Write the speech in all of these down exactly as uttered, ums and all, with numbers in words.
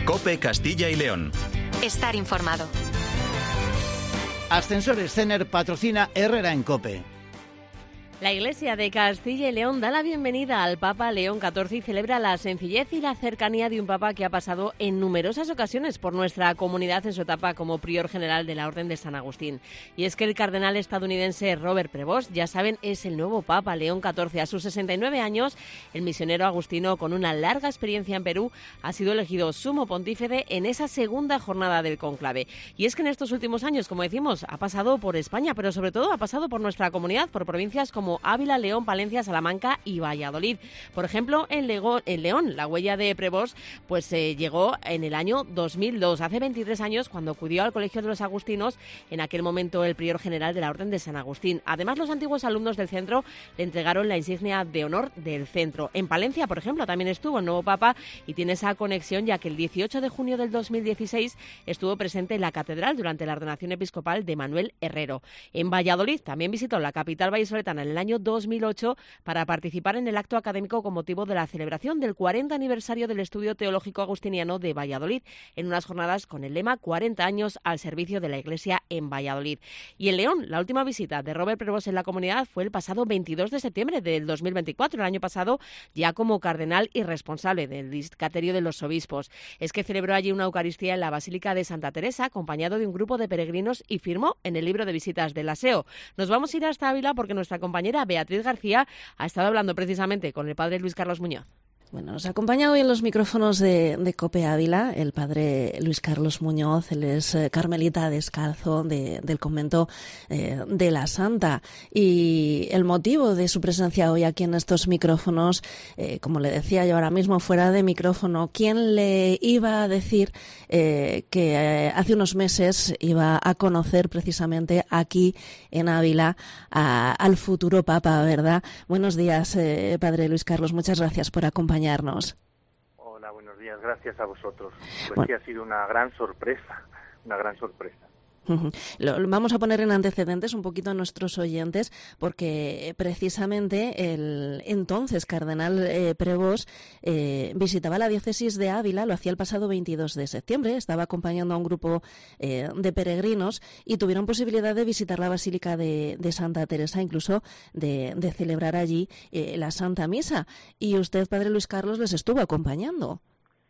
COPE Castilla y León. Estar informado. Ascensores Cener patrocina Herrera en COPE. La Iglesia de Castilla y León da la bienvenida al Papa León catorce y celebra la sencillez y la cercanía de un Papa que ha pasado en numerosas ocasiones por nuestra comunidad en su etapa como prior general de la Orden de San Agustín. Y es que el cardenal estadounidense Robert Prevost, ya saben, es el nuevo Papa León catorce. A sus sesenta y nueve años, el misionero agustino con una larga experiencia en Perú ha sido elegido sumo pontífice en esa segunda jornada del cónclave. Y es que en estos últimos años, como decimos, ha pasado por España, pero sobre todo ha pasado por nuestra comunidad, por provincias como Ávila, León, Palencia, Salamanca y Valladolid. Por ejemplo, en, Lego, en León, la huella de Prevost pues, eh, llegó en el año dos mil dos, hace veintitrés años, cuando acudió al Colegio de los Agustinos, en aquel momento el prior general de la Orden de San Agustín. Además, los antiguos alumnos del centro le entregaron la insignia de honor del centro. En Palencia, por ejemplo, también estuvo el nuevo Papa y tiene esa conexión, ya que el dieciocho de junio del dos mil dieciséis estuvo presente en la catedral durante la ordenación episcopal de Manuel Herrero. En Valladolid también visitó la capital vallisoletana en el año dos mil ocho para participar en el acto académico con motivo de la celebración del cuarenta aniversario del Estudio Teológico Agustiniano de Valladolid, en unas jornadas con el lema cuarenta años al servicio de la Iglesia en Valladolid. Y en León, la última visita de Robert Prevost en la comunidad fue el pasado veintidós de septiembre del dos mil veinticuatro, el año pasado, ya como cardenal y responsable del Dicasterio de los Obispos. Es que celebró allí una Eucaristía en la Basílica de Santa Teresa, acompañado de un grupo de peregrinos, y firmó en el libro de visitas del Aseo. Nos vamos a ir hasta Ávila porque nuestra compañera Beatriz García ha estado hablando precisamente con el padre Luis Carlos Muñoz. Bueno, nos acompaña hoy en los micrófonos de, de COPE Ávila el padre Luis Carlos Muñoz. Él es eh, carmelita descalzo de, del convento eh, de la Santa. Y el motivo de su presencia hoy aquí en estos micrófonos, eh, como le decía yo ahora mismo fuera de micrófono, ¿quién le iba a decir eh, que eh, hace unos meses iba a conocer precisamente aquí en Ávila a, al futuro Papa, ¿verdad? Buenos días, eh, padre Luis Carlos. Muchas gracias por acompañarnos. Hola, buenos días. Gracias a vosotros. Pues bueno. sí, ha sido una gran sorpresa, una gran sorpresa. Uh-huh. Lo, lo vamos a poner en antecedentes un poquito a nuestros oyentes, porque precisamente el entonces cardenal eh, Prevost eh, visitaba la diócesis de Ávila, lo hacía el pasado veintidós de septiembre, estaba acompañando a un grupo eh, de peregrinos y tuvieron posibilidad de visitar la Basílica de, de Santa Teresa, incluso de, de celebrar allí eh, la Santa Misa. Y usted, padre Luis Carlos, les estuvo acompañando.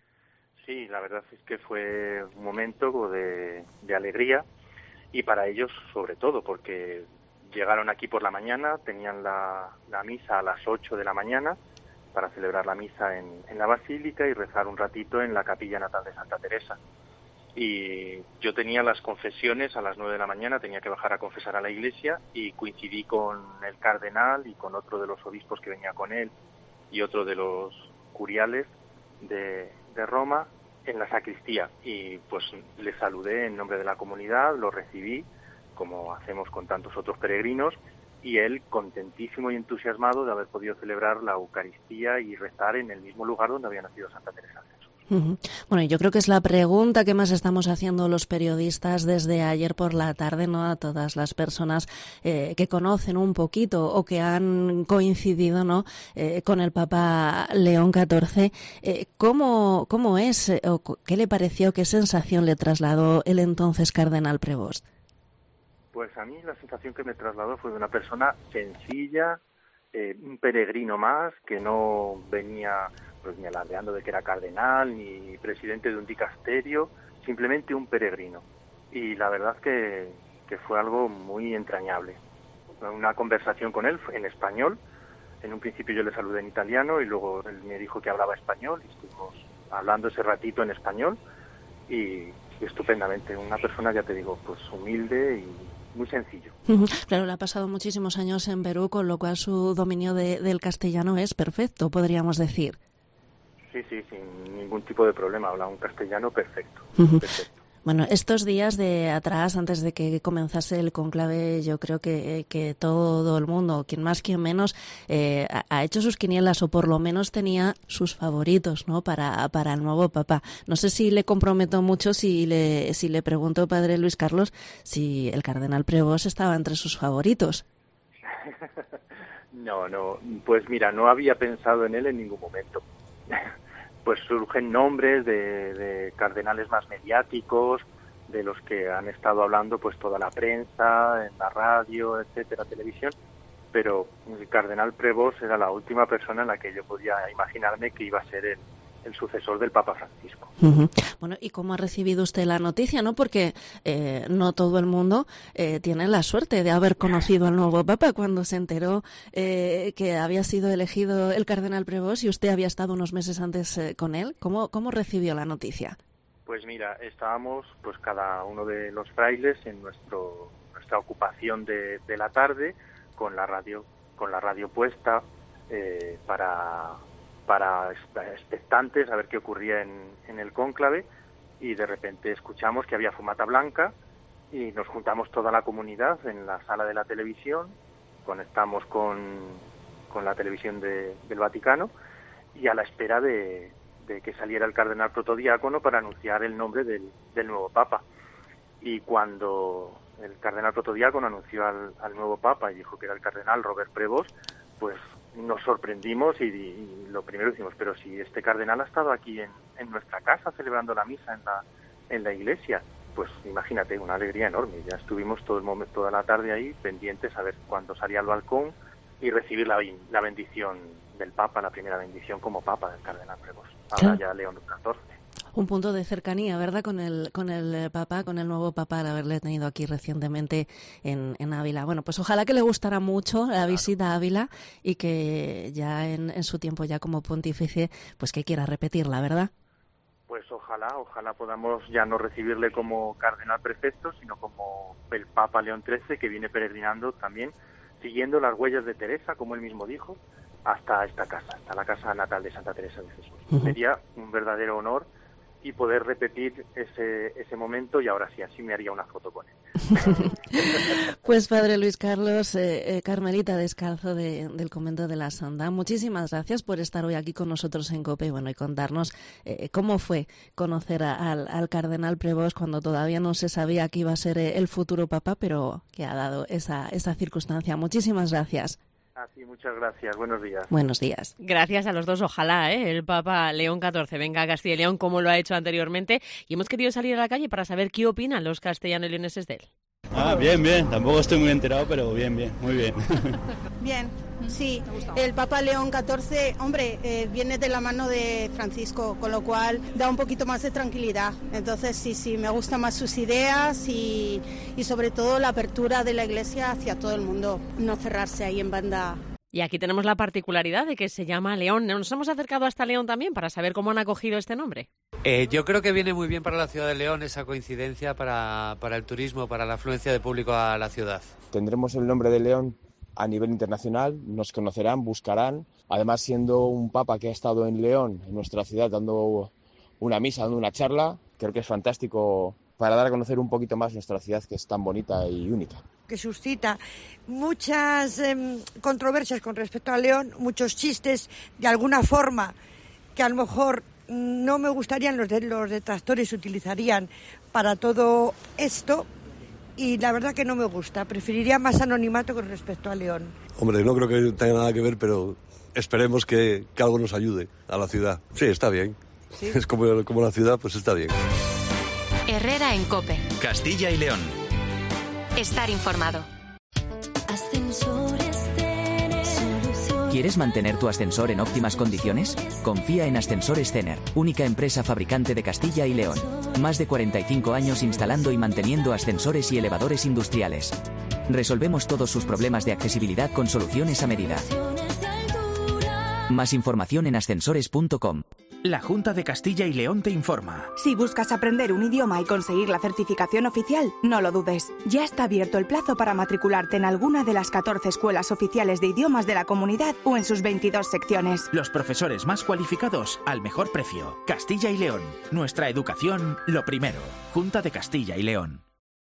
Sí, la verdad es que fue un momento de, de alegría. Y para ellos, sobre todo, porque llegaron aquí por la mañana, tenían la, la misa a las ocho de la mañana para celebrar la misa en, en la Basílica y rezar un ratito en la capilla natal de Santa Teresa. Y yo tenía las confesiones a las nueve de la mañana, tenía que bajar a confesar a la iglesia y coincidí con el cardenal y con otro de los obispos que venía con él y otro de los curiales de, de Roma, en la sacristía, y pues le saludé en nombre de la comunidad, lo recibí como hacemos con tantos otros peregrinos, y él contentísimo y entusiasmado de haber podido celebrar la Eucaristía y rezar en el mismo lugar donde había nacido Santa Teresa de Jesús. Uh-huh. Bueno, yo creo que es la pregunta que más estamos haciendo los periodistas desde ayer por la tarde, ¿no? A todas las personas eh, que conocen un poquito o que han coincidido, ¿no? Eh, con el Papa León catorce. Eh, ¿cómo, ¿Cómo es eh, o qué le pareció, qué sensación le trasladó el entonces cardenal Prevost? Pues a mí la sensación que me trasladó fue de una persona sencilla, eh, un peregrino más, que no venía pues ni alardeando de que era cardenal, ni presidente de un dicasterio, simplemente un peregrino. Y la verdad que, que fue algo muy entrañable. Una conversación con él en español. En un principio yo le saludé en italiano y luego él me dijo que hablaba español y estuvimos hablando ese ratito en español y, y estupendamente. Una persona, ya te digo, pues humilde y muy sencillo. Claro, le ha pasado muchísimos años en Perú, con lo cual su dominio de, del castellano es perfecto, podríamos decir. Sí, sí, sin ningún tipo de problema. Habla un castellano perfecto, uh-huh. perfecto. Bueno, estos días de atrás, antes de que comenzase el cónclave, yo creo que, que todo el mundo, quien más, quien menos, eh, ha hecho sus quinielas o por lo menos tenía sus favoritos, ¿no? Para, para el nuevo Papa. No sé si le comprometo mucho si le, si le pregunto, padre Luis Carlos, si el cardenal Prevost estaba entre sus favoritos. No, no, pues mira, no había pensado en él en ningún momento. pues surgen nombres de, de cardenales más mediáticos, de los que han estado hablando pues toda la prensa, en la radio, etcétera, televisión, pero el cardenal Prevost era la última persona en la que yo podía imaginarme que iba a ser el, el sucesor del Papa Francisco. Uh-huh. Bueno, ¿y cómo ha recibido usted la noticia, no? Porque eh, no todo el mundo eh, tiene la suerte de haber conocido al nuevo Papa. Cuando se enteró eh, que había sido elegido el cardenal Prevost y usted había estado unos meses antes eh, con él, ¿cómo, cómo recibió la noticia? Pues mira, estábamos pues cada uno de los frailes en nuestro nuestra ocupación de, de la tarde con la radio con la radio puesta eh, para para expectantes a ver qué ocurría en, en el cónclave, y de repente escuchamos que había fumata blanca y nos juntamos toda la comunidad en la sala de la televisión, conectamos con, con la televisión de, del Vaticano y a la espera de de que saliera el cardenal protodiácono para anunciar el nombre del, del nuevo Papa. Y cuando el cardenal protodiácono anunció al, al nuevo Papa y dijo que era el cardenal Robert Prevost, pues nos sorprendimos y, y lo primero decimos, pero si este cardenal ha estado aquí en, en nuestra casa celebrando la misa en la, en la iglesia, pues imagínate, una alegría enorme. Ya estuvimos todo el momento, toda la tarde ahí pendientes a ver cuándo salía al balcón y recibir la, la bendición del Papa, la primera bendición como Papa del cardenal Prevost. Ahora ya León catorce. Un punto de cercanía, ¿verdad?, con el con el Papa, con el nuevo Papa, al haberle tenido aquí recientemente en, en Ávila. Bueno, pues ojalá que le gustara mucho la claro. visita a Ávila y que ya en, en su tiempo ya como pontífice, pues que quiera repetirla, ¿verdad? Pues ojalá, ojalá podamos ya no recibirle como cardenal prefecto, sino como el Papa León trece, que viene peregrinando también, siguiendo las huellas de Teresa, como él mismo dijo, hasta esta casa, hasta la casa natal de Santa Teresa de Jesús. Uh-huh. Sería un verdadero honor y poder repetir ese ese momento, y ahora sí, así me haría una foto con él. Pues Padre Luis Carlos, eh, eh, Carmelita Descalzo de, del Convento de la Santa, muchísimas gracias por estar hoy aquí con nosotros en COPE y, bueno, y contarnos eh, cómo fue conocer a, al, al cardenal Prevost cuando todavía no se sabía que iba a ser eh, el futuro Papa, pero que ha dado esa, esa circunstancia. Muchísimas gracias. Así, muchas gracias. Buenos días. Buenos días. Gracias a los dos. Ojalá ¿eh? el Papa León catorce venga a Castilla y León como lo ha hecho anteriormente. Y hemos querido salir a la calle para saber qué opinan los castellano-leoneses de él. Ah, bien, bien. Tampoco estoy muy enterado, pero bien, bien. Muy bien. Bien, sí. El Papa León catorce, hombre, eh, viene de la mano de Francisco, con lo cual da un poquito más de tranquilidad. Entonces, sí, sí, me gustan más sus ideas y, y sobre todo la apertura de la Iglesia hacia todo el mundo. No cerrarse ahí en banda. Y aquí tenemos la particularidad de que se llama León. Nos hemos acercado hasta León también para saber cómo han acogido este nombre. Eh, yo creo que viene muy bien para la ciudad de León esa coincidencia para, para el turismo, para la afluencia de público a la ciudad. Tendremos el nombre de León a nivel internacional, nos conocerán, buscarán. Además, siendo un papa que ha estado en León, en nuestra ciudad, dando una misa, dando una charla, creo que es fantástico para dar a conocer un poquito más nuestra ciudad, que es tan bonita y única. Que suscita muchas eh, controversias con respecto a León, muchos chistes de alguna forma que a lo mejor no me gustarían los, de, los detractores utilizarían para todo esto, y la verdad que no me gusta. Preferiría más anonimato con respecto a León. Hombre, no creo que tenga nada que ver, pero esperemos que, que algo nos ayude a la ciudad. Sí, está bien. ¿Sí? Es como, como la ciudad, pues está bien. Herrera en COPE. Castilla y León. Estar informado. ¿Quieres mantener tu ascensor en óptimas condiciones? Confía en Ascensores Cener, única empresa fabricante de Castilla y León. Más de cuarenta y cinco años instalando y manteniendo ascensores y elevadores industriales. Resolvemos todos sus problemas de accesibilidad con soluciones a medida. Más información en ascensores punto com. La Junta de Castilla y León te informa. Si buscas aprender un idioma y conseguir la certificación oficial, no lo dudes. Ya está abierto el plazo para matricularte en alguna de las catorce escuelas oficiales de idiomas de la comunidad o en sus veintidós secciones. Los profesores más cualificados al mejor precio. Castilla y León. Nuestra educación, lo primero. Junta de Castilla y León.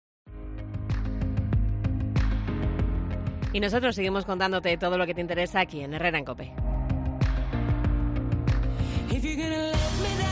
Y nosotros seguimos contándote todo lo que te interesa aquí en Herrera en COPE. If you're gonna let me